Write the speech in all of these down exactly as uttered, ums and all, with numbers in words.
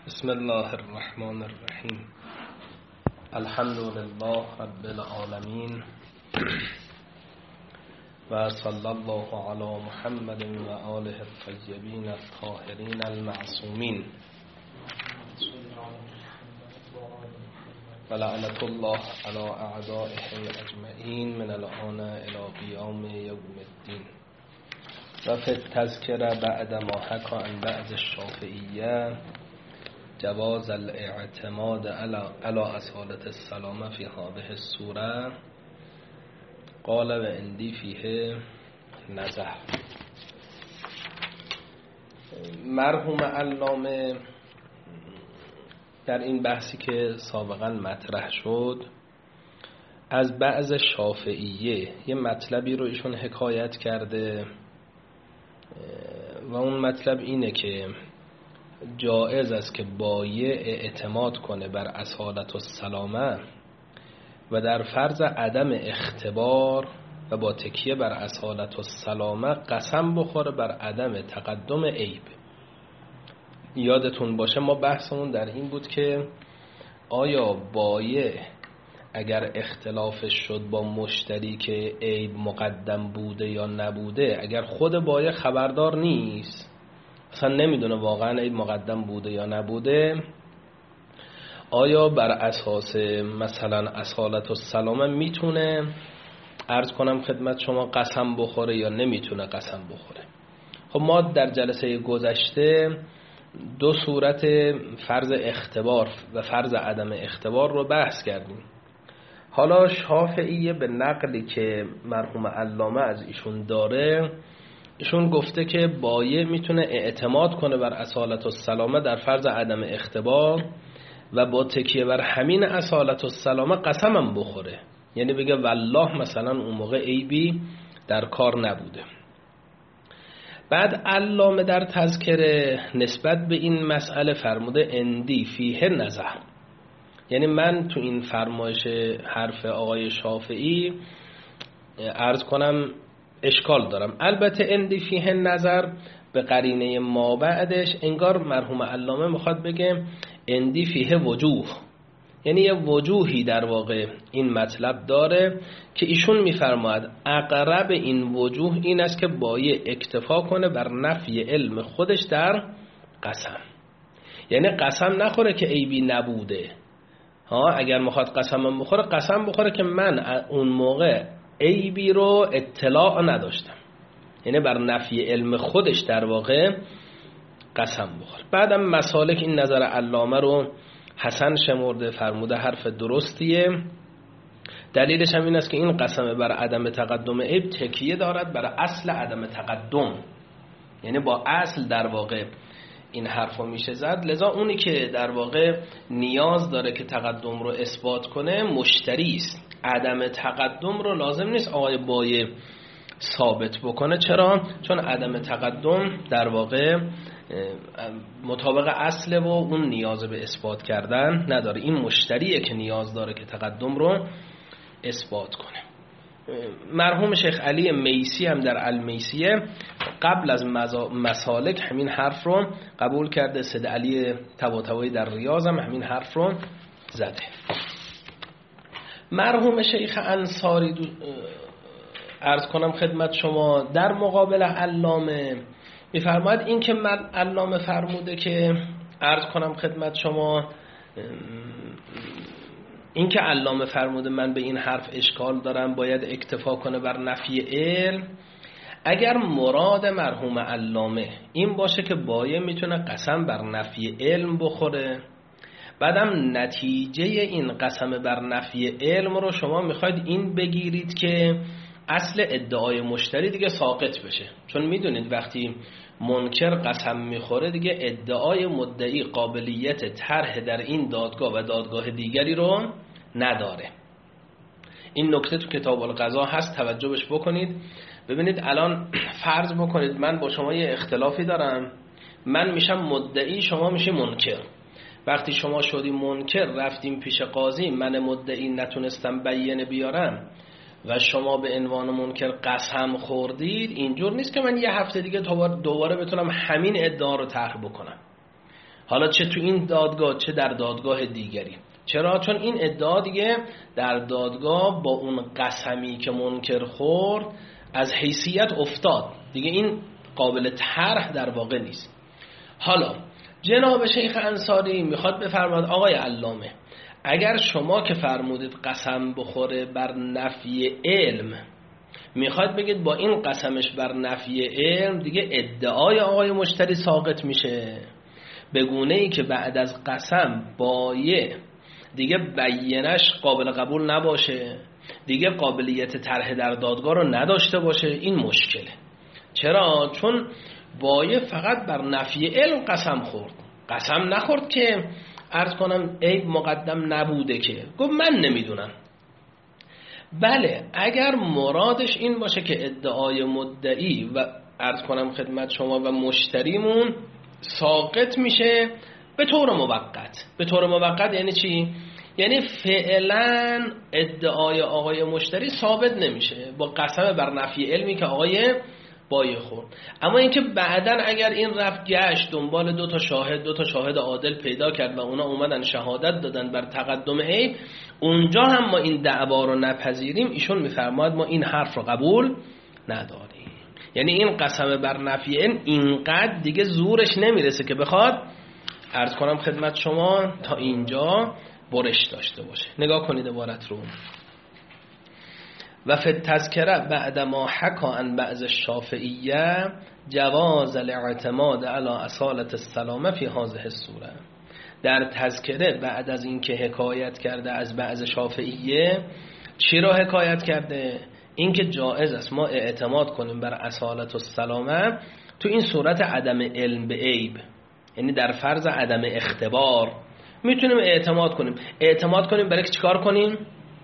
بسم الله الرحمن الرحیم. الحمد لله رب العالمین و صلی الله علی محمد و آله الطیبین الطاهرین المعصومین و لعنت الله علی اعدائه اجمعین من الآن الی قیام یوم الدین. و فی التذکره بعد ما حکا عن بعض الشافعیه جواز الاعتماد على اصالة السلامه فی هذه السوره قال و اندی فیه نظر. مرحوم علامه در این بحثی که سابقا مطرح شد از بعض شافعیه یه مطلبی رو ایشون حکایت کرده و اون مطلب اینه که جایز است که بایع اعتماد کنه بر اصالت السلامه و در فرض عدم اختبار و با تکیه بر اصالت السلامه قسم بخوره بر عدم تقدم عیب. یادتون باشه ما بحثمون در این بود که آیا بایع اگر اختلافش شد با مشتری که عیب مقدم بوده یا نبوده، اگر خود بایع خبردار نیست اصلا نمیدونه واقعا عیب مقدم بوده یا نبوده، آیا بر اساس مثلا اصالت السلامه میتونه عرض کنم خدمت شما قسم بخوره یا نمیتونه قسم بخوره؟ خب ما در جلسه گذشته دو صورت فرض اختبار و فرض عدم اختبار رو بحث کردیم. حالا شافعیه به نقلی که مرحوم علامه از ایشون داره، ایشون گفته که بایع میتونه اعتماد کنه بر اصالت السلامه در فرض عدم اختبار و با تکیه بر همین اصالت السلامه قسمم بخوره، یعنی بگه والله مثلا اون موقع عیبی در کار نبوده. بعد علامه در تذکره نسبت به این مسئله فرموده اندی فیه نظر، یعنی من تو این فرمایش حرف آقای شافعی عرض کنم اشکال دارم. البته اندی فیه نظر به قرینه ما بعدش انگار مرحوم علامه میخواد بگه اندی فیه وجوه، یعنی یه وجوهی در واقع این مطلب داره که ایشون میفرماید اقرب این وجوه این است که بایع اکتفا کنه بر نفی علم خودش در قسم، یعنی قسم نخوره که عیبی نبوده. ها اگر میخواد قسم بخوره قسم بخوره که من اون موقع عیبی رو اطلاع نداشتم، یعنی بر نفی علم خودش در واقع قسم بخوره. بعدم مسالک این نظر علامه رو حسن شمرده، فرموده حرف درستیه. دلیلش هم این است که این قسم بر عدم تقدم عیب تکیه دارد بر اصل عدم تقدم، یعنی با اصل در واقع این حرف رو میشه زد. لذا اونی که در واقع نیاز داره که تقدم رو اثبات کنه مشتری است. عدم تقدم رو لازم نیست آقای بایع ثابت بکنه. چرا؟ چون عدم تقدم در واقع مطابق اصله و اون نیاز به اثبات کردن نداره. این مشتریه که نیاز داره که تقدم رو اثبات کنه. مرحوم شیخ علی میسی هم در المیسیه قبل از مسالک همین حرف رو قبول کرده. سید علی طباطبایی در ریاض هم همین حرف رو زده. مرحوم شیخ انصاری دو... عرض کنم خدمت شما در مقابل علامه میفرماید این که من علامه فرموده که عرض کنم خدمت شما این که علامه فرموده من به این حرف اشکال دارم باید اکتفا کنه بر نفی علم، اگر مراد مرحوم علامه این باشه که بایع میتونه قسم بر نفی علم بخوره، بعدم نتیجه این قسم بر نفی علم رو شما میخواید این بگیرید که اصل ادعای مشتری دیگه ساقط بشه، چون میدونید وقتی منکر قسم میخوره دیگه ادعای مدعی قابلیت طرح در این دادگاه و دادگاه دیگری رو نداره. این نکته تو کتاب القضا هست، توجهش بکنید. ببینید الان فرض بکنید من با شما یه اختلافی دارم، من میشم مدعی شما میشی منکر. وقتی شما شدی منکر رفتیم پیش قاضی، من مدعی نتونستم بیانه بیارم و شما به عنوان منکر قسم خوردید، اینجور نیست که من یه هفته دیگه دوباره بتونم همین ادعا رو طرح بکنم. حالا چه تو این دادگاه چه در دادگاه دیگری. چرا؟ چون این ادعا دیگه در دادگاه با اون قسمی که منکر خورد از حیثیت افتاد دیگه، این قابل طرح در واقع نیست. حالا جناب شیخ انصاری میخواد بفرماد آقای علامه اگر شما که فرمودید قسم بخوره بر نفی علم، میخواد بگید با این قسمش بر نفی علم دیگه ادعای آقای مشتری ساقط میشه، به گونه ای که بعد از قسم بایع دیگه بیانش قابل قبول نباشه، دیگه قابلیت طرح در دادگاه رو نداشته باشه. این مشکله. چرا؟ چون بایع فقط بر نفی علم قسم خورد، قسم نخورد که عرض کنم عیب مقدم نبوده، که گفت من نمیدونم. بله اگر مرادش این باشه که ادعای مدعی و عرض کنم خدمت شما و مشتریمون ساقط میشه به طور موقت. به طور موقت یعنی چی؟ یعنی فعلا ادعای آقای مشتری ثابت نمیشه با قسم بر نفی علمی که آقای بایع خورد. اما اینکه بعداً اگر این رفت گشت دنبال دو تا شاهد دو تا شاهد عادل پیدا کرد و اونا اومدن شهادت دادن بر تقدم عیب، اونجا هم ما این دعوا رو نپذیریم. ایشون میفرماید ما این حرف رو قبول نداریم. یعنی این قسم بر نفی علم اینقدر دیگه زورش نمیرسه که بخواد عرض کنم خدمت شما تا اینجا برش داشته باشه. نگاه کنید عبارت رو. و فی التذکره بعد ما حکا عن بعض الشافعیه جواز الاعتماد علی اصالة السلامه فی هذه الصوره. در تذکره بعد از این که حکایت کرده از بعض شافعیه، چی را حکایت کرده؟ این که جایز است ما اعتماد کنیم بر اصالة السلامه تو این صورت عدم علم به عیب، یعنی در فرض عدم اختبار میتونیم اعتماد کنیم. اعتماد کنیم برای که چیکار کنیم؟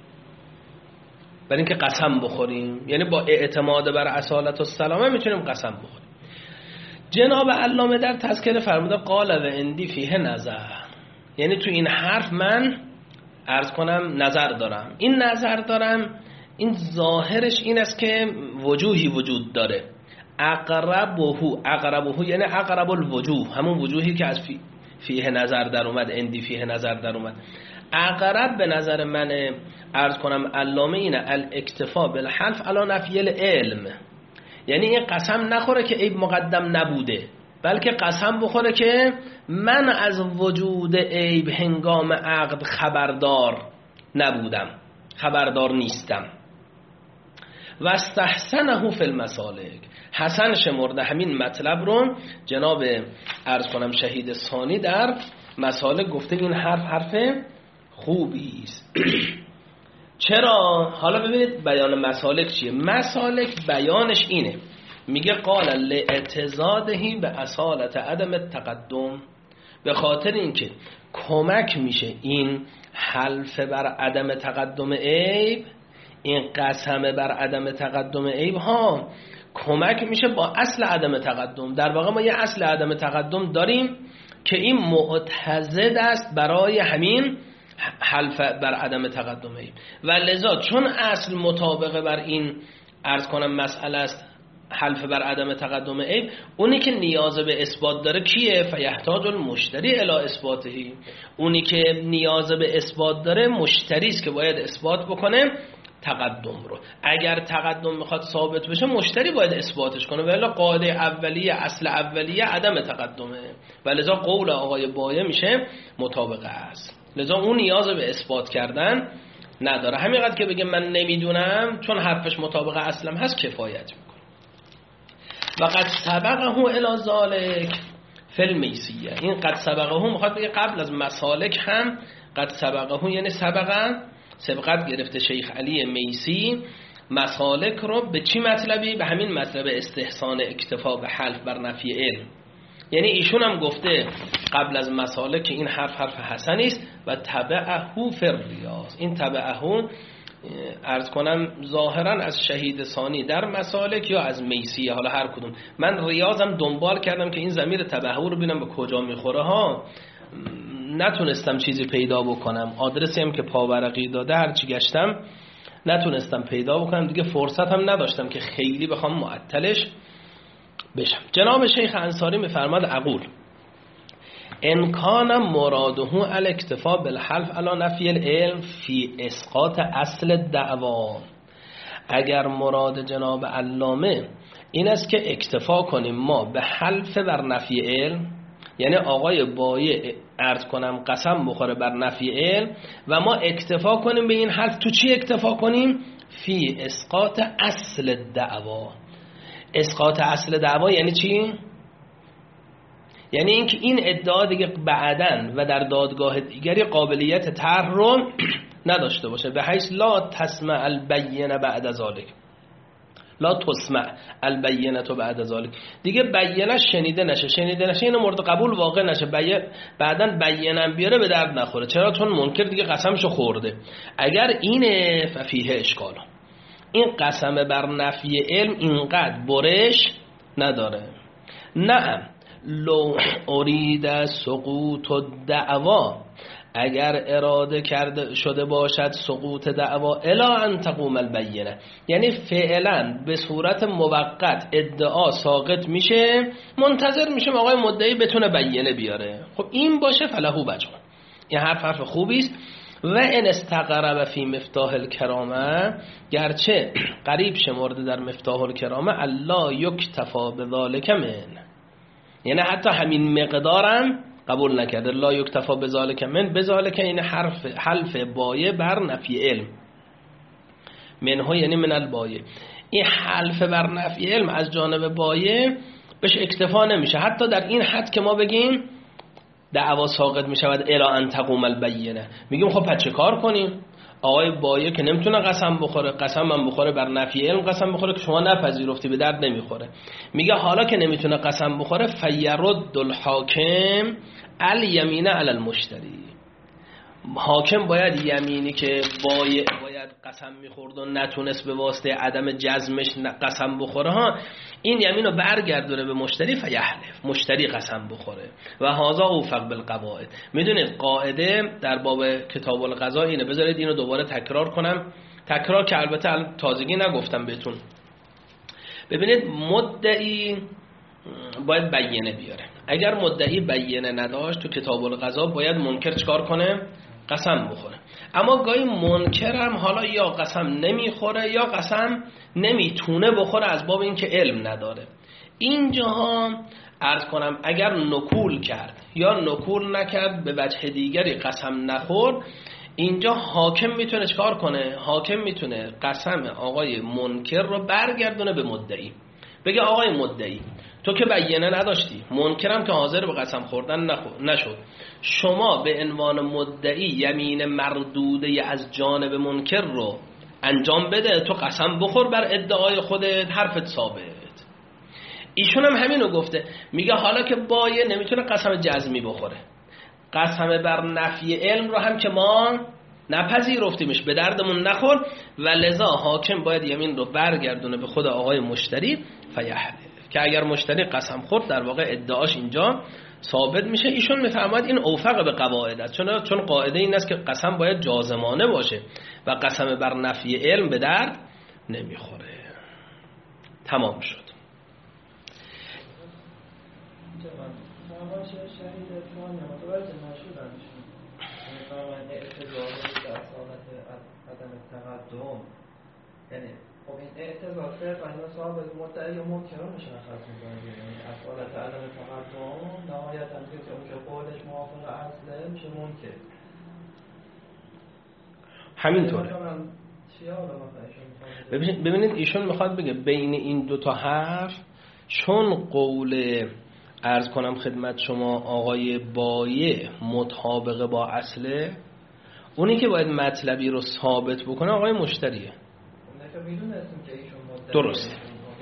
برای اینکه قسم بخوریم. یعنی با اعتماد بر اصالة السلامه میتونیم قسم بخوریم. جناب علامه در تذکره فرموده قال و اندی فیه نظر، یعنی تو این حرف من عرض کنم نظر دارم. این نظر دارم این ظاهرش این است که وجوهی وجود داره. اقربه اقربه یعنی اقرب الوجوه، همون وجوهی که از فی فیه نظر در اومد، اندی فیه نظر در اومد. اقرب به نظر من عرض کنم علامه اینه الاکتفا بالحلف علی نفی العلم، یعنی این قسم نخوره که عیب مقدم نبوده، بلکه قسم بخوره که من از وجود عیب هنگام عقد خبردار نبودم، خبردار نیستم. و استحسنه فی المسالک، حسن شمرده همین مطلب رو جناب عرض کنم شهید ثانی در مسالک گفته این حرف حرف خوبی است. چرا؟ حالا ببینید بیان مسالک چیه. مسالک بیانش اینه، میگه قال لاعتزادهی به اصالت عدم التقدم، به خاطر اینکه کمک میشه این حلف بر عدم تقدم عیب، این قسم بر عدم تقدم عیب ها کمک میشه با اصل عدم تقدم. در واقع ما یه اصل عدم تقدم داریم که این معتضد است برای همین حلف بر عدم تقدم عیب، و لذا چون اصل مطابق بر این عرض کنم مسئله است حلف بر عدم تقدم عیب، اونی که نیاز به اثبات داره کیه؟ فیحتاج المشتری الی اثباتهی، اونی که نیاز به اثبات داره مشتری است که باید اثبات بکنه تقدم رو. اگر تقدم میخواد ثابت بشه مشتری باید اثباتش کنه، ولی قاعده اولیه اصل اولیه عدم تقدمه، ولذا قول آقای بایع میشه مطابق است. لذا اون نیاز به اثبات کردن نداره، همینقدر که بگه من نمیدونم چون حرفش مطابق اصلم هست کفایت میکنه. و قد سبقه الی ذلک فی المیسیه، این قد سبقه میخواد بگه قبل از مسالک هم قد سبقه، یعنی سبقه سبقت گرفته شیخ علی میسی مسالک رو به چی مطلبی؟ به همین مطلب استحسان اکتفا به حلف بر نفی علم. یعنی ایشون هم گفته قبل از مسالک که این حرف حرف حسنی است و تبعه فی الریاض، این تبعه عرض کنم ظاهرا از شهید ثانی در مسالک یا از میسی، حالا هر کدوم. من ریاضم دنبال کردم که این ضمیر تبعه رو ببینم به کجا میخوره ها، نتونستم چیزی پیدا بکنم. آدرسی هم که پاورقی داده هرچی گشتم نتونستم پیدا بکنم، دیگه فرصت هم نداشتم که خیلی بخوام معطلش بشم. جناب شیخ انصاری میفرماد اقول انکان مراده الاکتفا بالحلف علی نفی العلم فی اسقاط اصل دعوا، اگر مراد جناب علامه این است که اکتفا کنیم ما به حلف بر نفی علم، یعنی آقای بایع عرض کنم قسم بخوره بر نفی علم و ما اکتفا کنیم به این حلف، تو چی اکتفا کنیم؟ فی اسقاط اصل دعوا. اسقاط اصل دعوا یعنی چی؟ یعنی اینکه این ادعا دیگه بعداً و در دادگاه دیگری قابلیت طرح رو نداشته باشه، به حیث لا تسمع البینه بعد ذالک، لا تسمع البینه تو بعد ذالک، دیگه بینه شنیده نشه، شنیده نشه اینو مورد قبول واقع نشه، بعداً بینه بیاره به درد نخوره. چرا؟ چون منکر دیگه قسمشو خورده. اگر اینه ففیه اشکال، این قسم بر نفی علم اینقدر برش نداره. نه لو ارید سقوط الدعوا، اگر اراده کرده شده باشد سقوط دعوا الا ان تقوم البینه، یعنی فعلا به صورت موقت ادعا ساقط میشه، منتظر میشه آقای مدعی بتونه بینه بیاره. خب این باشه فله وجه، این حرف حرف خوبی است. و ان استقرب فی مفتاح الکرامه، گرچه قریب شمرده در مفتاح الکرامه الا یکتفا بذالک من، یعنی حتی همین مقدارم قبول نکرده. لا یکتفا بذالک من، بذالک این حرف حلف بایع بر نفی علم، منها یعنی من البایع، این حلف بر نفی علم از جانب بایع بهش اکتفا نمیشه، حتی در این حد که ما بگیم دعوا ساقط میشود الا ان تقوم البینه. میگیم خب پس چه کار کنیم؟ آقای بایع که نمیتونه قسم بخوره، قسم من بخوره بر نفی علم قسم بخوره که شما نپذیرفتی، به درد نمیخوره. میگه حالا که نمیتونه قسم بخوره فیرد الحاکم الیمین علی المشتری، حاکم باید یمینی که بایع باید قسم میخورد و نتونست به واسطه عدم جزمش قسم بخوره ها، این یمین رو برگردونه به مشتری فیحلف، مشتری قسم بخوره. و هذا اوفق بالقواعد. میدونید قاعده در باب کتاب القضا اینه، بذارید اینو دوباره تکرار کنم، تکرار که البته تازگی نگفتم بهتون. ببینید مدعی باید بینه بیاره، اگر مدعی بینه نداشت تو کتاب القضا باید منکر چکار کنه؟ قسم بخوره. اما گاهی منکرم حالا یا قسم نمیخوره یا قسم نمیتونه بخوره از باب اینکه علم نداره. اینجاها عرض کنم اگر نکول کرد یا نکول نکرد به وجه دیگری قسم نخورد، اینجا حاکم میتونه چکار کنه؟ حاکم میتونه قسم آقای منکر رو برگردونه به مدعی، بگه آقای مدعی تو که بینه نداشتی، منکرم که حاضر به قسم خوردن نشد، شما به عنوان مدعی یمین مردوده از جانب منکر رو انجام بده، تو قسم بخور بر ادعای خودت، حرفت ثابت. ایشون هم همینو گفته، میگه حالا که بایع نمیتونه قسم جزمی بخوره، قسم بر نفی علم رو هم که ما نپذیرفتیمش، به دردمون نخور، و لذا حاکم باید یمین رو برگردونه به خود آقای مشتری فیحلف، که اگر مشتری قسم خورد در واقع ادعاش اینجا ثابت میشه. ایشون میفرماید این اوفق به قواعد است، چون چون قاعده این است که قسم باید جازمانه باشه و قسم بر نفی علم به درد نمیخوره. تمام شد. خب این اعتراض فرق بین ثابت مدعی و منکر رو مشخص می‌کنه، یعنی اصالت عدم تقدم نهایتاً که اون که قولش موافق اصله میشه منکر. همینطوره. ببینید ببینید ایشون میخواد بگه بین این دو تا حرف، چون قول عرض کنم خدمت شما آقای بایع مطابق با اصله، اونی که باید مطلبی رو ثابت بکنه آقای مشتریه. درسته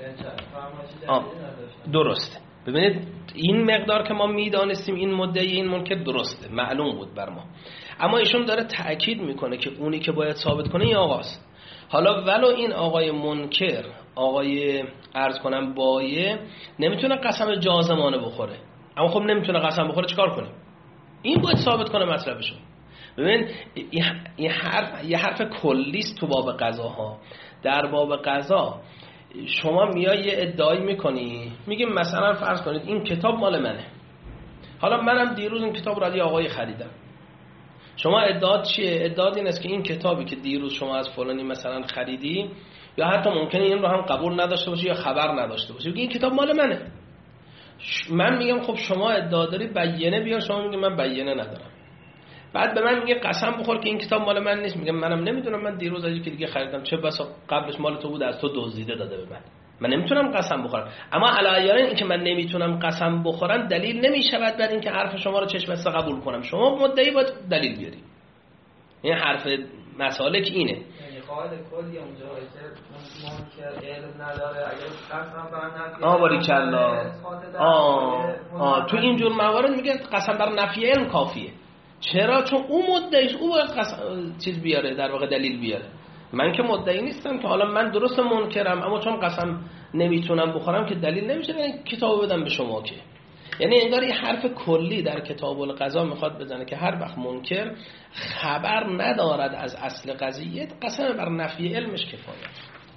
درسته. ببینید این مقدار که ما میدانستیم این مدعی این منکر درسته، معلوم بود بر ما، اما ایشون داره تأکید میکنه که اونی که باید ثابت کنه این آقاست. حالا ولو این آقای منکر، آقای عرض کنم بایع نمیتونه قسم جازمانه بخوره، اما خب نمیتونه قسم بخوره چیکار کنیم؟ این باید ثابت کنه مطلبشو. ببین این حرف یه حرف کلیست تو باب قضاها. در باب قضا شما میای یه ادعایی میکنی، میگیم مثلا فرض کنید این کتاب مال منه، حالا منم دیروز این کتاب رو از یه آقای خریدم، شما ادعات چیه؟ ادعات این است که این کتابی که دیروز شما از فلانی مثلا خریدی، یا حتی ممکنه این رو هم قبول نداشته باشی یا خبر نداشته باشی، این کتاب مال منه. من میگم خب شما ادعا داری بیانه بیار، شما میگی من بیانه ندارم. بعد به من میگه قسم بخور که این کتاب مال من نیست. میگم منم نمیدونم، من دیروز از یکی دیگه خریدم، چه بسا قبلش مال تو بود از تو دزدیده داده به من، من نمیتونم قسم بخورم. اما علاوه این که من نمیتونم قسم بخورم دلیل نمیشود بر این که حرف شما رو چشم بسته قبول کنم. شما مدعی باید دلیل بیاری. این حرف مسالک اینه. یعنی قاعده کلی اونجا منکر علم نداره، اگر قسم بر نفی آه باریکلا آه آه تو این جور موارد میگه قسم بر نفی علم کافیه. چرا؟ چون اون مدعیش او باید قسم چیز بیاره، در واقع دلیل بیاره. من که مدعی نیستم که حالا من درست منکرم، اما چون قسم نمیتونم بخورم که دلیل نمیشه من کتابو بدم به شما که. یعنی انگار یه حرف کلی در کتاب القضا میخواد بزنه که هر وقت منکر خبر ندارد از اصل قضیه، قسم بر نفی علمش کفایت.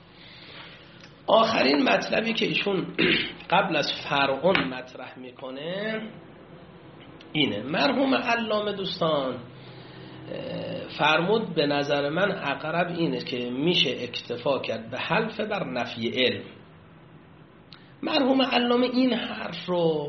آخرین مطلبی که ایشون قبل از فرعون مطرح میکنه اینه. مرحوم علامه دوستان فرمود به نظر من اقرب اینه که میشه اکتفا کرد به حلف بر نفی علم. مرحوم علامه این حرف رو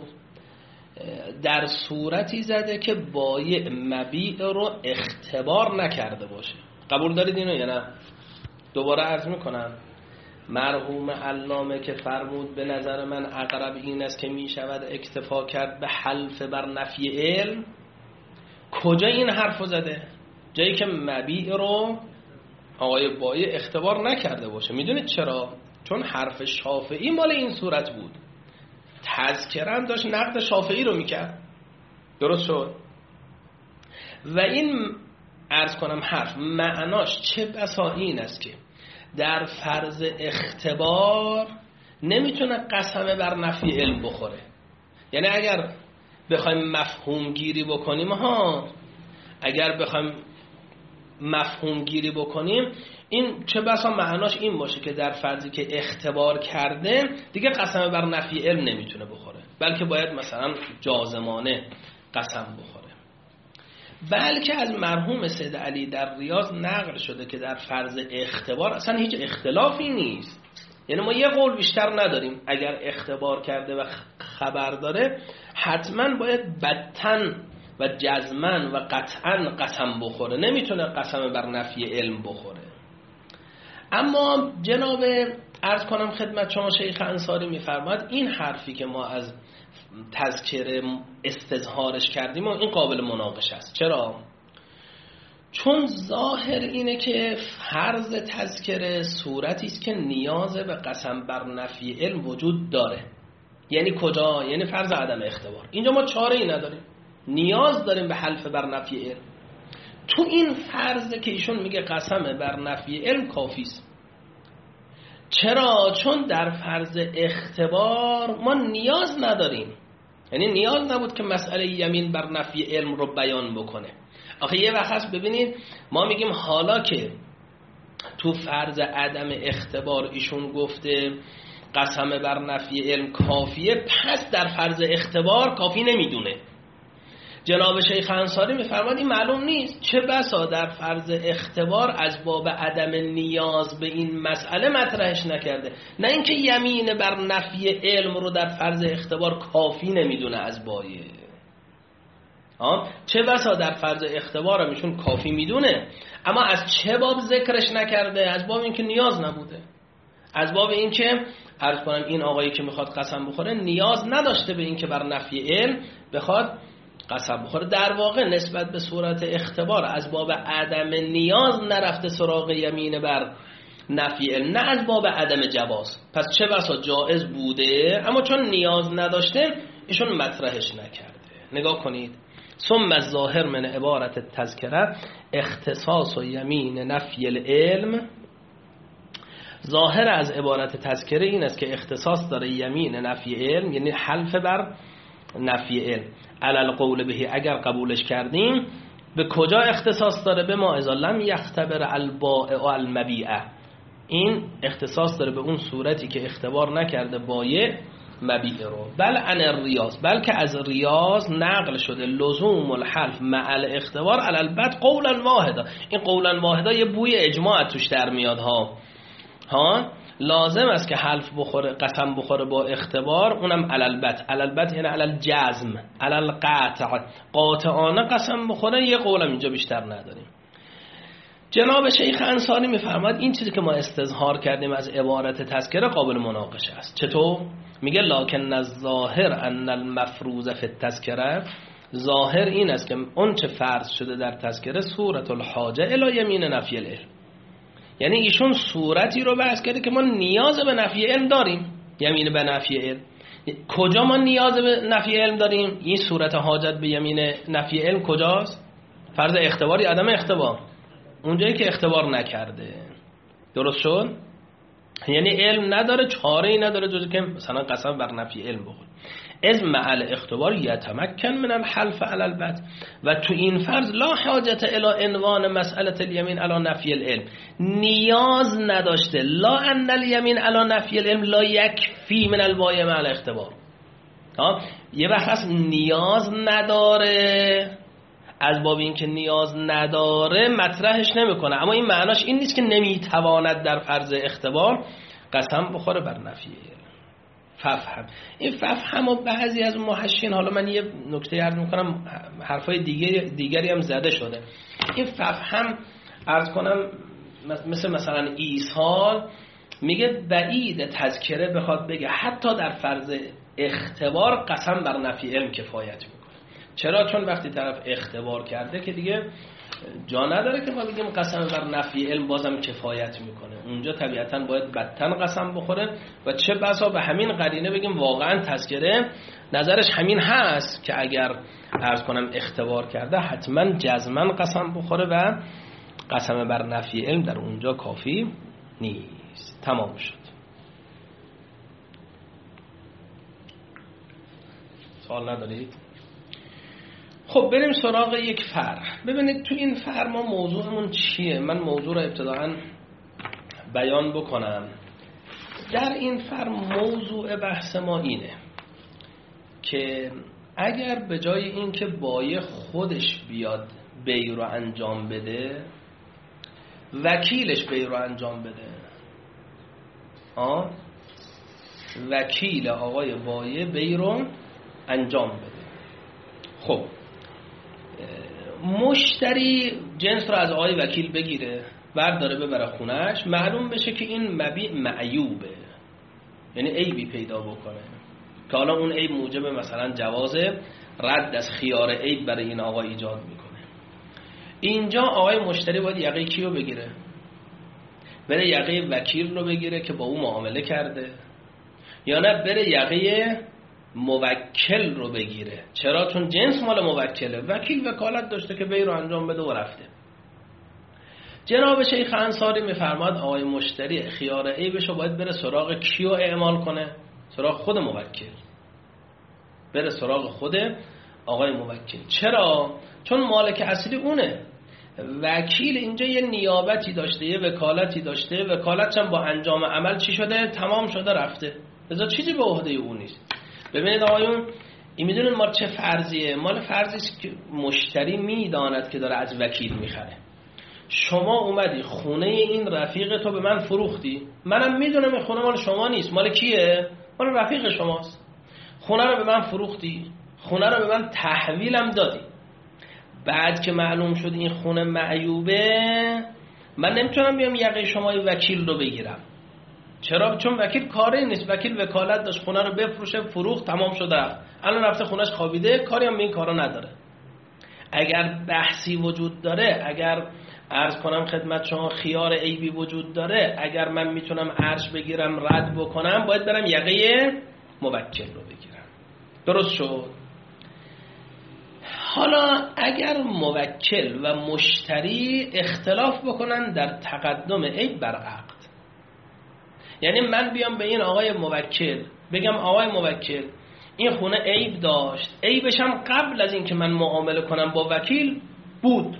در صورتی زده که بایع مبیع رو اختبار نکرده باشه. قبول دارید اینو یا نه؟ دوباره عرض میکنم. مرحوم علامه که فرمود به نظر من اقرب این است که می شود اکتفا کرد به حلف بر نفی علم، کجا این حرف رو زده؟ جایی که مبیع رو آقای بایع اختبار نکرده باشه. میدونید چرا؟ چون حرف شافعی مال این صورت بود، تذکرم داشت نقد شافعی رو میکرد. درست شد؟ و این عرض کنم حرف معناش چه بسا این است که در فرض اختبار نمیتونه قسم بر نفی علم بخوره. یعنی اگر بخوایم مفهوم گیری بکنیم ها اگر بخوایم مفهوم گیری بکنیم این چه بسا معناش این باشه که در فرضی که اختبار کرده دیگه قسم بر نفی علم نمیتونه بخوره، بلکه باید مثلا جازمانه قسم بخوره. بلکه از مرحوم سید علی در ریاض نقل شده که در فرض اختبار اصلا هیچ اختلافی نیست. یعنی ما یه قول بیشتر نداریم، اگر اختبار کرده و خبر داره حتما باید بدتن و جزمن و قطعا قسم بخوره، نمیتونه قسم بر نفی علم بخوره. اما جناب عرض کنم خدمت شما شیخ انصاری میفرماد این حرفی که ما از تذکره استظهارش کردیم و این قابل مناقشه است. چرا؟ چون ظاهر اینه که فرض تذکره صورتی است که نیاز به قسم بر نفی علم وجود داره. یعنی کجا؟ یعنی فرض عدم اختبار. اینجا ما چاره ای نداریم، نیاز داریم به حلف بر نفی علم. تو این فرض که ایشون میگه قسم بر نفی علم کافی است. چرا؟ چون در فرض اختبار ما نیاز نداریم. یعنی نیاز نبود که مسئله یمین بر نفی علم رو بیان بکنه. آخه یه وقت هست ببینید ما میگیم حالا که تو فرض عدم اختبار ایشون گفته قسم بر نفی علم کافیه، پس در فرض اختبار کافی نمیدونه. جناب شیخ انصاری میفرماد این معلوم نیست، چه بسا در فرض اختبار از باب عدم نیاز به این مسئله مطرحش نکرده، نه اینکه یمین بر نفی علم رو در فرض اختبار کافی نمیدونه از بایه. چه بسا در فرض اختبار هم ایشون کافی میدونه، اما از چه باب ذکرش نکرده؟ از باب اینکه نیاز نبوده، از باب اینکه عرض کنم این آقایی که میخواد قسم بخوره نیاز نداشته به اینکه بر نفی علم بخواد قسم بخوره. در واقع نسبت به صورت اختبار از باب عدم نیاز نرفته سراغ یمین بر نفی علم، نه از باب عدم جواز. پس چه بسا جائز بوده اما چون نیاز نداشته ایشون مطرحش نکرده. نگاه کنید، ثم الظاهر من عبارت تذکره اختصاص و یمین نفی العلم. ظاهر از عبارت تذکره این است که اختصاص داره یمین نفی علم، یعنی حلف بر نفی علم. علل قول بهی اگر قبولش کردیم به کجا اختصاص داره؟ به ما اذا لم یختبر البائع المبیع. این اختصاص داره به اون صورتی که اختبار نکرده بایع مبیع رو، بل عن الریاض، بلکه از ریاض نقل شده لزوم الحلف مع الاختبار علی البت قولا واحدا. این قولا واحدا یه بوی اجماع توش در میاد ها ها لازم است که حلف بخوره، قسم بخوره با اختبار، اونم علی البت. علی البت یعنی علی الجزم، علی القطع، قاطعانه قسم بخوره. یه قولم اینجا بیشتر نداریم. جناب شیخ انصاری میفرماد این چیزی که ما استظهار کردیم از عبارت تذکره قابل مناقشه است. چطور؟ میگه لکن الظاهر ان المفروض فی التذکره، ظاهر این است که اون چه فرض شده در تذکره صورت الحاجه الی یمین نفی العلم، یعنی ایشون صورتی رو بحث کرده که ما نیاز به نفی علم داریم. یمین به نفی علم، کجا ما نیاز به نفی علم داریم؟ این صورت حاجت به یمین نفی علم کجاست؟ فرض اختباری عدم اختبار، اونجایی که اختبار نکرده. درست شد؟ یعنی علم نداره، چاره ای نداره جز که مثلا قسم بر نفی علم بخور. از مع الاختبار یتمکن من الحلف علی البت، و تو این فرض لا حاجت الی عنوان مسئله الیمین علی نفی العلم، نیاز نداشته لا ان الیمین علی نفی العلم لا یکفی من البایع مع الاختبار. ها یه بحث نیاز نداره، از باب این که نیاز نداره مطرحش نمیکنه، اما این معناش این نیست که نمیتواند در فرض اختبار قسم بخوره بر نفی علم. ففهم، این ففهم و بعضی از محشین، حالا من یه نکته عرض میکنم، حرفای دیگری دیگری هم زده شده. این ففهم عرض کنم مثل مثلا ایصال میگه بعید تذکره بخواد بگه حتی در فرض اختبار قسم بر نفی علم کفایت میکنه. چرا؟ چون وقتی طرف اختبار کرده که دیگه جا نداره که ما بگیم قسم بر نفی علم بازم کفایت میکنه، اونجا طبیعتا باید بدتن قسم بخوره. و چه بسا به همین قرینه بگیم واقعا تذکره نظرش همین هست که اگر عرض کنم اختبار کرده حتما جزمن قسم بخوره و قسم بر نفی علم در اونجا کافی نیست. تمام شد. سوال ندارید؟ خب بریم سراغ یک فرع. ببینید تو این فرع ما موضوعمون چیه؟ من موضوع رو ابتداعا بیان بکنم. در این فرع موضوع بحث ما اینه که اگر به جای این که بایع خودش بیاد بیع رو انجام بده، وکیلش بیع رو انجام بده، آه؟ وکیل آقای بایع بیع رو انجام بده. خب مشتری جنس رو از آقای وکیل بگیره، برداره ببره خونهش، معلوم بشه که این مبیع معیوبه، یعنی عیبی پیدا بکنه که حالا اون عیب موجب مثلا جواز رد از خیار عیب برای این آقا ایجاد میکنه. اینجا آقای مشتری باید یقه کیو بگیره؟ بره یقه وکیل رو بگیره که با او معامله کرده، یا نه بره یقه موکل رو بگیره؟ چرا؟ چون جنس مال موکله، وکیل وکالت داشته که بیع رو انجام بده و رفته. جناب شیخ انصاری میفرماد آقای مشتری خیار عیبش رو باید بره سراغ کیو اعمال کنه؟ سراغ خود موکل، بره سراغ خود آقای موکل. چرا؟ چون مالک اصلی اونه. وکیل اینجا یه نیابتی داشته، یه وکالتی داشته، وکالتش هم با انجام عمل چی شده؟ تمام شده، رفته. لذا چیزی به عهده اون نیست. ببینید آقایون، این میدونید ما چه فرضیه؟ مال فرضیست که مشتری میداند که داره از وکیل میخره. شما اومدی خونه این رفیق تو به من فروختی، منم میدونم این خونه مال شما نیست، مال کیه؟ مال رفیق شماست. خونه رو به من فروختی، خونه رو به من تحویلم دادی، بعد که معلوم شد این خونه معیوبه، من نمیتونم بیام یقه شما وکیل رو بگیرم. چرا؟ چون وکیل کاری نیست، وکیل وکالت داشت خونه رو بفروشه، فروخت، تمام شده، رفت، الان رفته خونش خوابیده، کاری هم به این کارا نداره. اگر بحثی وجود داره، اگر عرض کنم خدمت شما خیار عیبی وجود داره، اگر من میتونم عرض بگیرم رد بکنم، باید برم یقه موکل رو بگیرم. درست شد؟ حالا اگر موکل و مشتری اختلاف بکنن در تقدم عیب بر عقد، یعنی من بیام به این آقای موکل بگم آقای موکل این خونه عیب داشت، عیبش هم قبل از این که من معامله کنم با وکیل بود،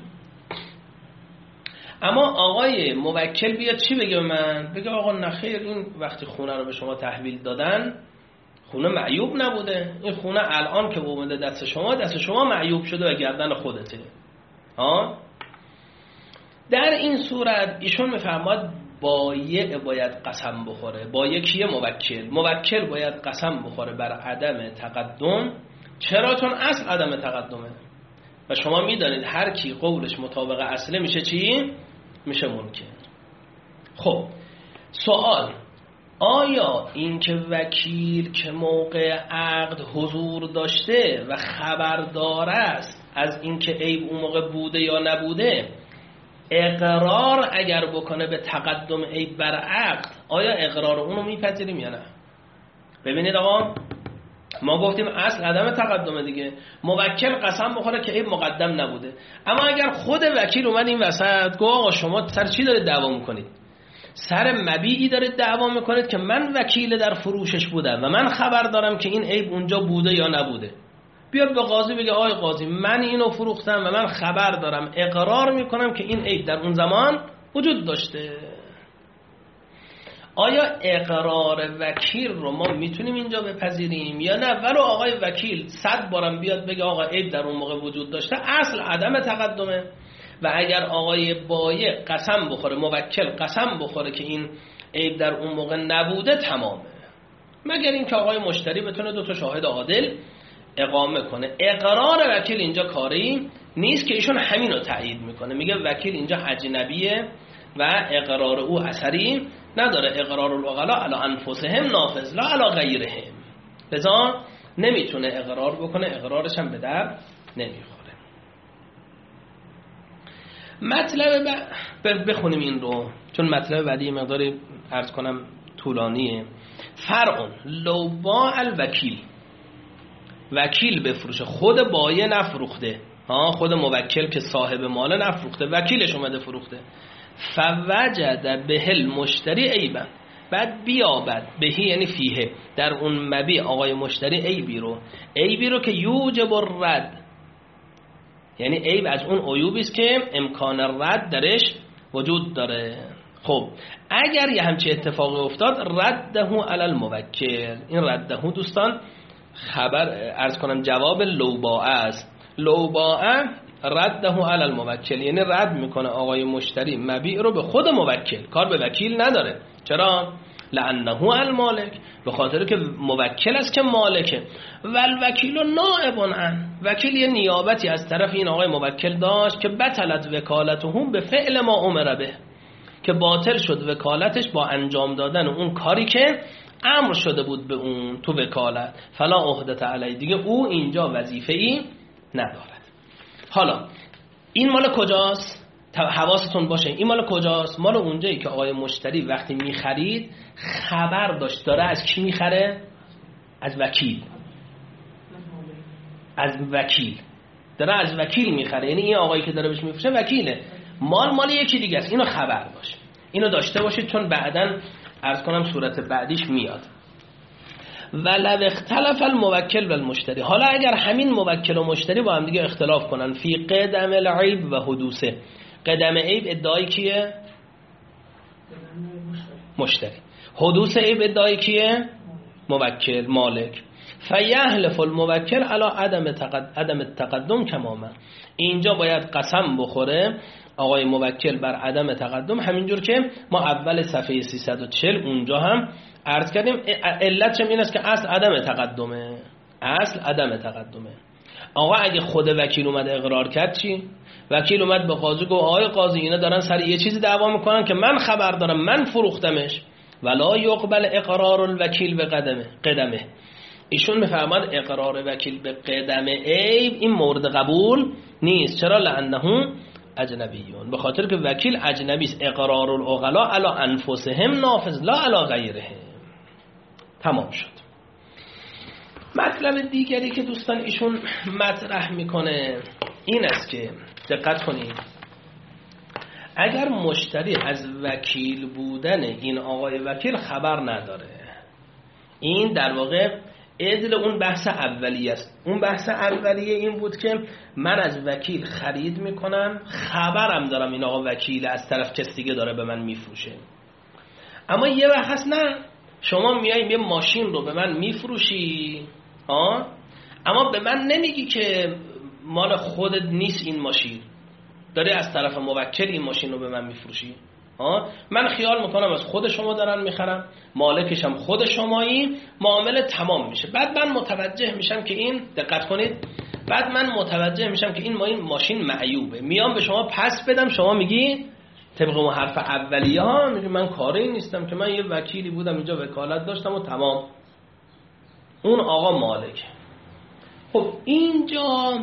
اما آقای موکل بیاد چی بگه به من؟ بگه آقا نخیر، این وقتی خونه رو به شما تحویل دادن، خونه معیوب نبوده، این خونه الان که اومده دست شما، دست شما معیوب شده و گردن خودته. ها؟ در این صورت ایشون میفرماد بایع باید قسم بخوره. بایع کیه؟ موکل. موکل باید قسم بخوره بر عدم تقدم. چرا؟ چون اصل عدم تقدمه و شما میدانید هر کی قولش مطابق اصله میشه چی؟ میشه منکر. خب سوال، آیا این که وکیل که موقع عقد حضور داشته و خبردار است از این که عیب اون موقع بوده یا نبوده، اقرار اگر بکنه به تقدم عیب بر عقد، آیا اقرار اونو میپذیریم یا نه؟ ببینید آقا، ما گفتیم اصل عدم تقدمه دیگه. موکل قسم بخوره که عیب مقدم نبوده، اما اگر خود وکیل اومد این وسط گفت آقا شما سر چی دارید دعوا میکنید؟ سر مبیعی دارید دعوا میکنید که من وکیل در فروشش بودم و من خبر دارم که این عیب اونجا بوده یا نبوده. بیاد به قاضی بگه آقای قاضی من اینو فروختم و من خبر دارم، اقرار میکنم که این عیب در اون زمان وجود داشته. آیا اقرار وکیل رو ما میتونیم اینجا بپذیریم یا نه؟ ولو آقای وکیل صد بارم بیاد بگه آقا عیب در اون موقع وجود داشته، اصل عدم تقدمه. و اگر آقای بایع قسم بخوره، موکل قسم بخوره که این عیب در اون موقع نبوده، تمامه. مگر اینکه آقای مشتری بتونه دو تا شاهد عادل اقامه کنه. اقرار وکیل اینجا کاری نیست که ایشون همین رو تایید میکنه، میگه وکیل اینجا اجنبیه و اقرار او اثری نداره. اقرار العقلاء علی انفسهم نافذ لا علی غیرهم، لذا نمیتونه اقرار بکنه، اقرارش هم به در نمیخوره. مطلب ب... بخونیم این رو چون مطلب بعدی مقداری عرض کنم طولانیه. فرعون لو باع الوکیل، وکیل بفروشه، خود بایع نفروخته، ها خود موکل که صاحب مال نفروخته، وکیلش اومده فروخته. فوجد به المشتری عیبا، بعد بیابد بهی یعنی فیه، در اون مبیع آقای مشتری عیبی رو، عیبی رو که یوجب الرد، یعنی عیب از اون عیوبی است که امکان رد درش وجود داره. خب اگر یه همچین اتفاقی افتاد، رده علی الموکل، این رده دوستان خبر عرض کنم جواب لوباء است. لوباء رده علی الموکل، یعنی رد میکنه آقای مشتری مبیع رو به خود موکل، کار به وکیل نداره. چرا؟ لانه المالک، به خاطر که موکل است که مالکه. والوکیل نائب عن، وکیل یه نیابتی از طرف این آقای موکل داشت که بطلت وکالتهم به فعل ما امر به، که باطل شد وکالتش با انجام دادن اون کاری که امر شده بود به اون تو وکالت. فلا عهدت علی، دیگه او اینجا وظیفه‌ای ندارد. حالا این مال کجاست؟ حواستون باشه این مال کجاست؟ مال اونجایی که آقای مشتری وقتی میخرید خبر داشت داره از کی میخره؟ از وکیل. از وکیل داره از وکیل میخره، یعنی این آقایی که داره بهش میفروشه وکیله. مال مال یکی دیگه است، اینو خبر باشه، اینو داشته باشید چون بعداً عرض کنم صورت بعدیش میاد. ولو اختلف الموکل و المشتری، حالا اگر همین موکل و مشتری با هم دیگه اختلاف کنن فی قدم العیب و حدوثه، قدم عیب ادعای کیه؟ مشتری. حدوث عیب ادعای کیه؟ موکل مالک. فیحلف الموکل علی عدم تقدم عدم التقدم کماما، اینجا باید قسم بخوره آقای موکل بر عدم تقدم، همینجور که ما اول صفحه سیصد و چهل اونجا هم عرض کردیم. علت چه این است که اصل عدم تقدمه، اصل عدم تقدمه. آقا اگه خود وکیل اومد اقرار کرد چی؟ وکیل اومد به قاضی گفت آقای قاضی اینا دارن سر یه چیزی دعوا میکنن که من خبر دارم، من فروختمش. ولا یقبل اقرار الوکیل به قدمه قدمه ایشون میفرماد اقرار وکیل به قدم عیب این مورد قبول نیست. چرا؟ لانه اجنبیون، به خاطر که وکیل اجنبی است. اقرار العقلاء علی انفسهم نافذ لا علی غیرهم. تمام شد. مطلب دیگری که دوستان ایشون مطرح میکنه این است که دقت کنید، اگر مشتری از وکیل بودن این آقای وکیل خبر نداره، این در واقع عدل اون بحث اولیه است. اون بحث اولیه این بود که من از وکیل خرید میکنم، خبرم دارم این آقا وکیل از طرف کس دیگه داره به من میفروشه. اما یه بحث نه، شما میای یه ماشین رو به من میفروشی ها، اما به من نمیگی که مال خودت نیست این ماشین، داری از طرف موکل این ماشین رو به من میفروشی ها. من خیال میکنم از خود شما دارن میخرم، مالکش هم خود شمایی، معامله تمام میشه. بعد من متوجه میشم که این، دقت کنید، بعد من متوجه میشم که این ما این ماشین معیوبه، میام به شما پس بدم، شما میگی طبق اون حرف اولیه ها، میگی من کاری نیستم که من یه وکیلی بودم اینجا وکالت داشتم و تمام، اون آقا مالک. خب اینجا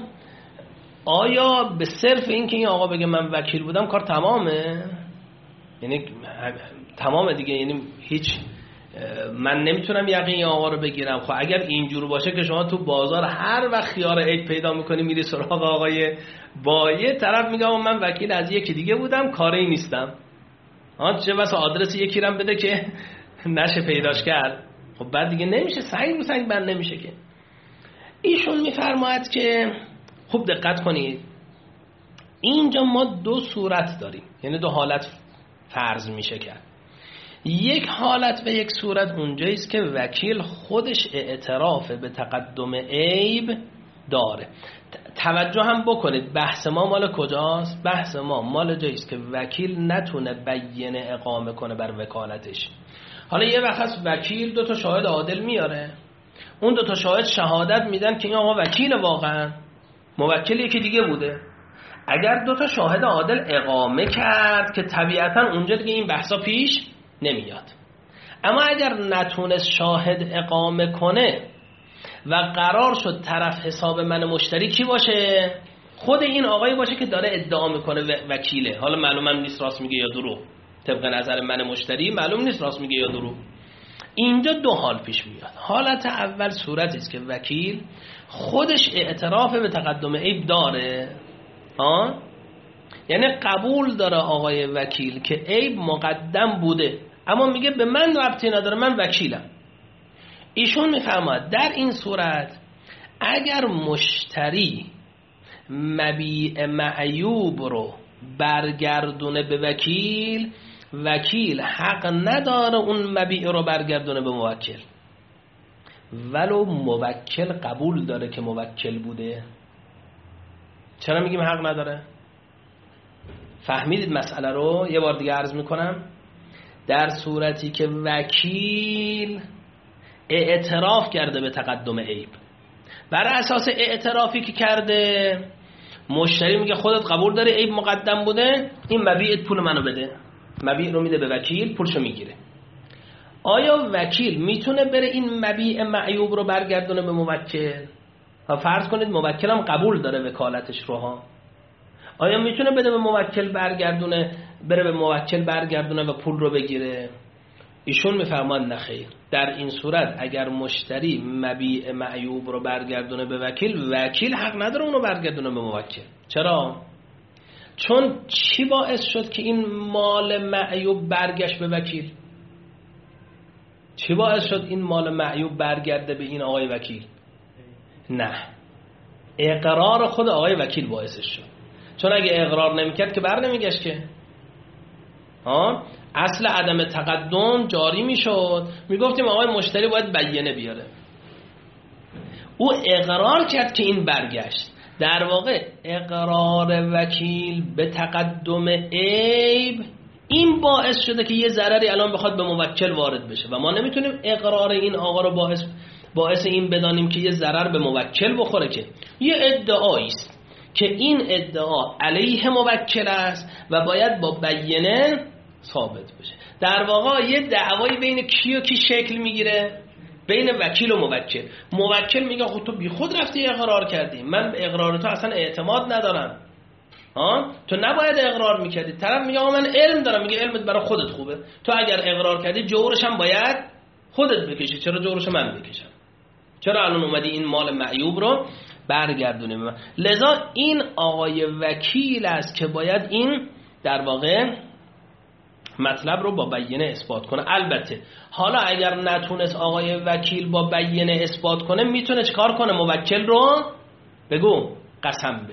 آیا به صرف این که این آقا بگه من وکیل بودم کار تمامه؟ یعنی تمامه دیگه، یعنی هیچ من نمیتونم یقین آقا رو بگیرم؟ خب اگر اینجور باشه که شما تو بازار هر وقت خیار عید پیدا میکنی میری سراغ آقای بایه، طرف میگه من وکیل از یکی دیگه بودم کاری نیستم، ها چه بس آدرس یکی رم بده که نشه پیداش کرد. خب بعد دیگه نمیشه، سنگ رو سنگ بند نمیشه که. ایشون میفرماید که خوب دقت کنید، اینجا ما دو صورت داریم، یعنی دو حالت فرض میشه کرد. یک حالت و یک صورت اونجایی است که وکیل خودش اعتراف به تقدم عیب داره. توجه هم بکنید بحث ما مال کجاست؟ بحث ما مال جایی است که وکیل نتونه بیانه اقامه کنه بر وکالتش. حالا یه وقت هست وکیل دو تا شاهد عادل میاره، اون دو تا شاهد شهادت میدن که این آقا وکیل، واقعا موکل یکی دیگه بوده. اگر دو تا شاهد عادل اقامه کرد که طبیعتا اونجا دیگه این بحثا پیش نمیاد. اما اگر نتونست شاهد اقامه کنه و قرار شد طرف حساب من مشتری کی باشه؟ خود این آقایی باشه که داره ادعا میکنه وکیله. حالا معلومم نیست راست میگه یا دروغ، طبق نظر من مشتری معلوم نیست راست میگه یا دروغ. اینجا دو حال پیش میاد. حالت اول صورتی است که وکیل خودش اعتراف به تقدم عیب داره، ها، یعنی قبول داره آقای وکیل که عیب مقدم بوده، اما میگه به من ربطی نداره، من وکیلم. ایشون میفرماید در این صورت اگر مشتری مبیع معیوب رو برگردونه به وکیل، وکیل حق نداره اون مبیع رو برگردونه به موکل، ولو موکل قبول داره که موکل بوده. چرا میگیم حق نداره؟ فهمیدید مسئله رو؟ یه بار دیگه عرض میکنم. در صورتی که وکیل اعتراف کرده به تقدم عیب، بر اساس اعترافی که کرده مشتری میگه خودت قبول داری عیب مقدم بوده، این مبیعت پول منو بده، مبیع رو میده به وکیل، پولشو میگیره. آیا وکیل میتونه بره این مبیع معیوب رو برگردونه به موکل؟ فرض کنید موکلم قبول داره وکالتش رو ها، آیا میتونه بده به موکل برگردونه، بره به موکل برگردونه و پول رو بگیره؟ ایشون میفرماند نه خیر. در این صورت اگر مشتری مبیع معیوب رو برگردونه به وکیل، وکیل حق نداره اون رو برگردونه به موکل. چرا؟ چون چی باعث شد که این مال معیوب برگشت به وکیل؟ چی باعث شد این مال معیوب برگرده به این آقای وکیل؟ نه، اقرار خود آقای وکیل باعثش شد. چون اگه اقرار نمیکرد که بر نمیگشت که. ها؟ اصل عدم تقدم جاری میشد، میگفتیم آقای مشتری باید بیانه بیاره. او اقرار کرد که این برگشت. در واقع اقرار وکیل به تقدم عیب این باعث شده که یه ضرری الان بخواد به موکل وارد بشه و ما نمیتونیم اقرار این آقا رو باعث باعث این بدانیم که یه ضرر به موکل بخوره، که یه ادعایی است که این ادعا علیه موکل است و باید با بیانه ثابت بشه. در واقع یه دعوایی بین کی و کی شکل میگیره؟ بین وکیل و موکل. موکل میگه خود تو بی خود رفتی اقرار کردی، من به اقرار تو اصلا اعتماد ندارم، ها تو نباید اقرار میکردی. طرف میگه من علم دارم، میگه علمت برای خودت خوبه، تو اگر اقرار کردی جورش هم باید خودت بکشی، چرا جورش من بکشم؟ چرا الان اومدی این مال معیوب رو برگردونی به من؟ لذا این آقای وکیل است که باید این در واقع مطلب رو با بیانه اثبات کنه. البته حالا اگر نتونست آقای وکیل با بیانه اثبات کنه، میتونه چیکار کنه؟ موکل رو بگو قسم بده.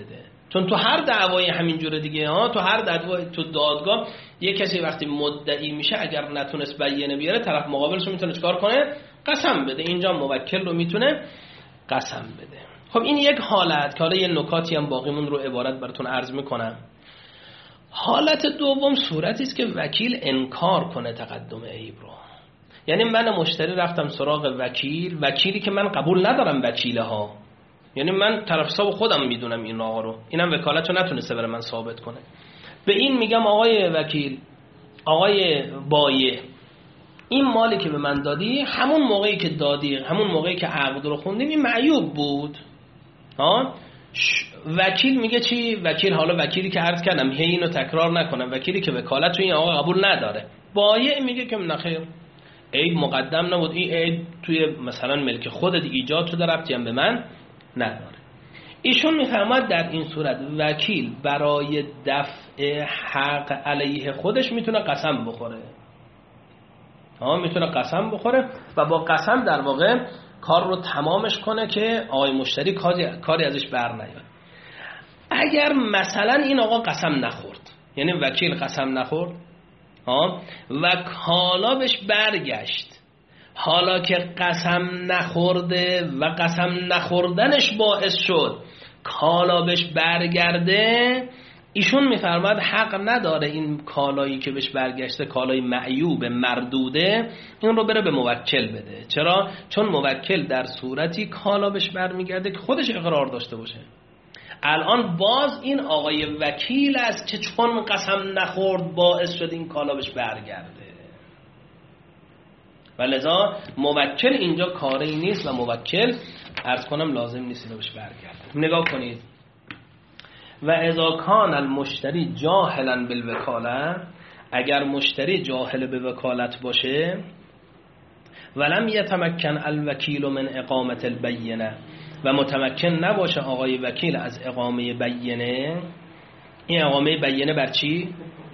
چون تو هر دعوای همین جوره دیگه ها، تو هر دعوای تو دادگاه یه کسی وقتی مدعی میشه اگر نتونست بیانه بیاره، طرف مقابلش رو میتونه چیکار کنه؟ قسم بده. اینجا موکل رو میتونه قسم بده. خب این یک حالت که حالا یه نکاتی هم باقیمون رو عبارت براتون عرض میکنم. حالت دوم صورتی است که وکیل انکار کنه تقدم عیب رو. یعنی من مشتری رفتم سراغ وکیل، وکیلی که من قبول ندارم وکیله ها، یعنی من طرف حساب خودم میدونم این آقا رو، اینم وکالت رو نتونسته برای من ثابت کنه. به این میگم آقای وکیل، آقای بایع، این مالی که به من دادی همون موقعی که دادی، همون موقعی که عقد رو خوندیم این معیوب بود ها. وکیل میگه چی؟ وکیل، حالا وکیلی که عرض کردم هی اینو تکرار نکنم، وکیلی که وکالت تو این آقا قبول نداره. بایع میگه که نخیر، عیب مقدم نبود، این عیب توی مثلا ملک خودت ایجاد شده، ربطی هم به من نداره. ایشون میفرماد در این صورت وکیل برای دفع حق علیه خودش میتونه قسم بخوره ها، میتونه قسم بخوره و با قسم در واقع کار رو تمامش کنه که آقای مشتری کاری ازش بر نیاد. اگر مثلا این آقا قسم نخورد، یعنی وکیل قسم نخورد ها و کالا بهش برگشت، حالا که قسم نخورده و قسم نخوردنش باعث شد کالا بهش برگرده، ایشون میفرماد حق نداره این کالایی که بهش برگشته، کالای معیوب مردوده، این رو بره به موکل بده. چرا؟ چون موکل در صورتی کالا بهش برمیگرده که خودش اقرار داشته باشه. الان باز این آقای وکیل است که چون قسم نخورد باعث شد این کالا بهش برگرده و لذا موکل اینجا کاری نیست و موکل عرض کنم لازم نیست اینو بهش برگرده. نگاه کنید، و اذا کان المشتری جاهلا بالوکاله، اگر مشتری جاهل به وکالت باشه، ولم یتمکن الوکیل من اقامت البینه، و متمکن نباشه آقای وکیل از اقامه بینه. این اقامه بینه بر چی؟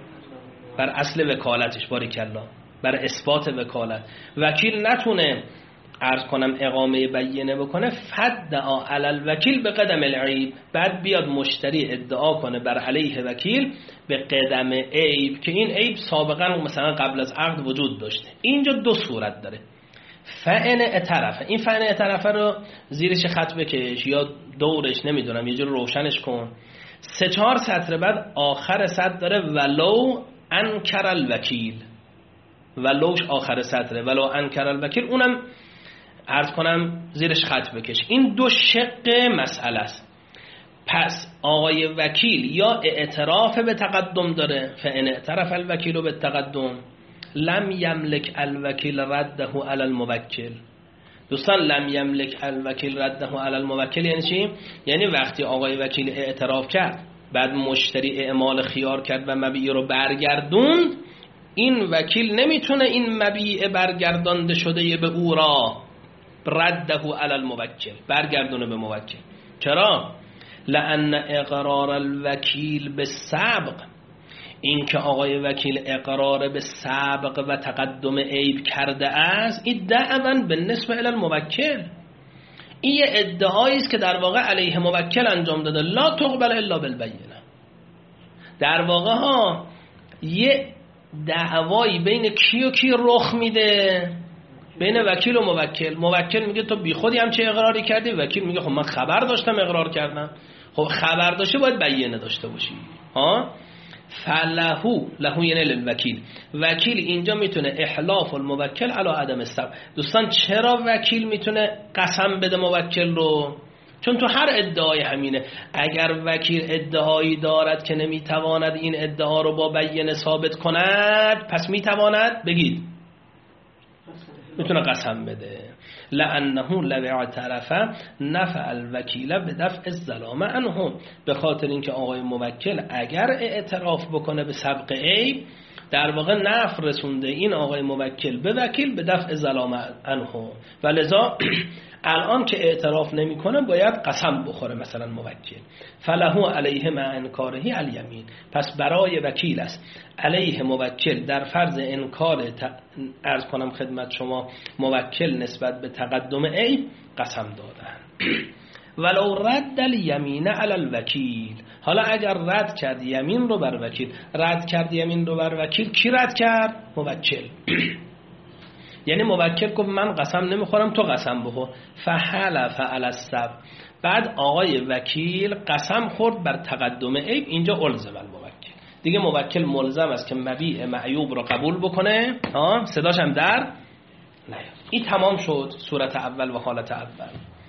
بر اصل وکالتش، باریکلا، بر اثبات وکالت. وکیل نتونه عرض کنم اقامه بینه بکنه، فدعا علی الوکیل به قدم العیب، بعد بیاد مشتری ادعا کنه بر علیه وکیل به قدم عیب که این عیب سابقا مثلا قبل از عقد وجود داشته. اینجا دو صورت داره. فعن اعترفه، این فعن اعترفه رو زیرش خط بکش یا دورش نمیدونم یه جور روشنش کن. سه چهار سطر بعد آخر سطر داره ولو انکر الوکیل، ولوش آخر سطره، ولو انکر الوکیل، اونم عرض کنم زیرش خط بکش. این دو شق مسئله است. پس آقای وکیل یا اعتراف به تقدم داره، فان اعترف الوکیل به تقدم لم یملک الوکیل رده علی الموکل. دوستان لم یملک الوکیل رده علی الموکل یعنی چی؟ یعنی وقتی آقای وکیل اعتراف کرد، بعد مشتری اعمال خیار کرد و مبیع رو برگردوند، این وکیل نمیتونه این مبیع برگردانده شده به او را رده علی الموکل برگردونه به موکل. چرا؟ لأن اقرار الوکیل به سبق، این که آقای وکیل اقرار به سبق و تقدم عیب کرده است، این دعوا بالنسبه الی الموکل، این یه ادعایی است که در واقع علیه موکل انجام داده، لا تقبل الا بالبینه. در واقع ها یه دعوایی بین کی و کی رخ میده؟ بین وکیل و موکل. موکل میگه تو بی خودی هم چه اقراری کردی؟ وکیل میگه خب من خبر داشتم اقرار کردم. خب خبر داشته باید بیانه داشته باشی ها. فلهو، لهو یعنی للوکیل، وکیل اینجا میتونه احلاف الموکل علی عدم السبب. دوستان چرا وکیل میتونه قسم بده موکل رو؟ چون تو هر ادعای همینه. اگر وکیل ادعایی دارد که نمیتواند این ادعا رو با بیانه ثابت کند، پس میتواند بگید میتونه قسم بده. لانه لو اعترف نفع الوکیل به دفع الظلام عنه، به خاطر اینکه آقای موکل اگر اعتراف بکنه به سبق عیب، در واقع نفع رسونده این آقای موکل به وکیل به دفع ظلام عنه، و لذا الان که اعتراف نمیکنه باید قسم بخوره مثلا موکل. فله علیه مع انکاره الیمین، پس برای وکیل است علیه موکل در فرض انکار عرض کنم خدمت شما موکل نسبت به تقدم عیب قسم دادن. ولو رد الیمین علی الوکیل، حالا اگر رد کرد یمین رو بر وکیل، رد کرد یمین رو بر وکیل، کی رد کرد؟ موکل. یعنی موکل گفت من قسم نمیخورم، تو قسم بخور. فحلف علی السبع، بعد آقای وکیل قسم خورد بر تقدم عیب. اینجا الزم الموکل، دیگه موکل ملزم است که مبیع معیوب رو قبول بکنه، ها صداش هم در نیاد. این تمام شد صورت اول و حالت اول.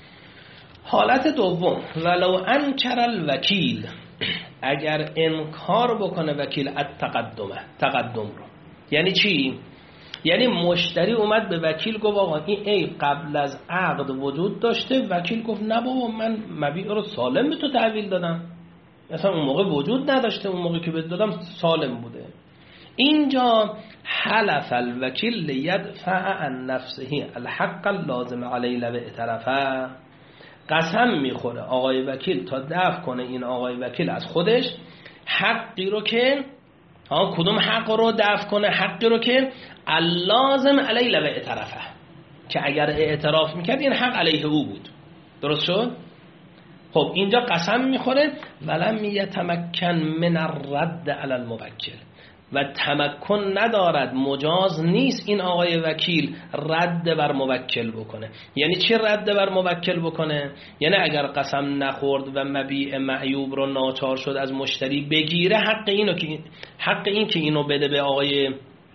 حالت دوم، ولو انکر الوکیل، اگر انکار بکنه وکیل التقدمه، تقدم رو. یعنی چی؟ یعنی مشتری اومد به وکیل گفت آقا این عیب قبل از عقد وجود داشته، وکیل گفت نه بابا من مبیع رو سالم به تو تحویل دادم، مثلا اون موقع وجود نداشته، اون موقع که بهت دادم سالم بوده. اینجا حلف الوکیل لیدفع عن نفسه الحق اللازم علیه لو اعترفه، قسم میخوره آقای وکیل تا دفع کنه این آقای وکیل از خودش حقی رو که، ها کدوم حق رو دفع کنه؟ حقی رو که اللازم علیه لو اعترفه، که اگر اعتراف میکرد این حق علیه او بود. درست شد؟ خب اینجا قسم میخوره ولم یتمکن من الرد علی الموکل، و تمکن ندارد، مجاز نیست این آقای وکیل رد بر موکل بکنه. یعنی چی رد بر موکل بکنه؟ یعنی اگر قسم نخورد و مبیع معیوب رو ناچار شد از مشتری بگیره، حق اینو که حق این که اینو بده به آقای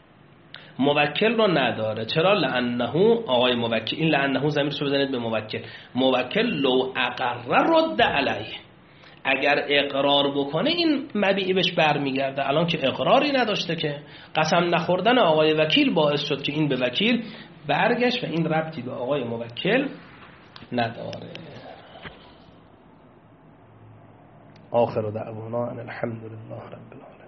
موکل رو نداره. چرا؟ لانه آقای موکل، این لانه ضمیرش رو بزنید به موکل، موکل لو اقر رد علیه، اگر اقرار بکنه این مبیع بهش برمیگرده. الان که اقراری نداشته، که قسم نخوردن آقای وکیل باعث شد که این به وکیل برگشت و این ربطی به آقای موکل نداره. آخر دعوانا ان الحمد لله رب العالمین.